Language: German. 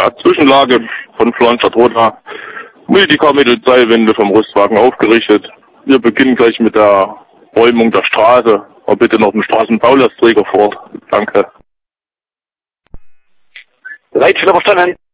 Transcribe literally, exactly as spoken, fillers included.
Ja, Zwischenlage von Flanstadt-Roda. Multicam mittels Seilwinde vom Rüstwagen aufgerichtet. Wir beginnen gleich mit der Räumung der Straße. Aber bitte noch den Straßenbaulastträger fort. Danke. Leitstelle verstanden.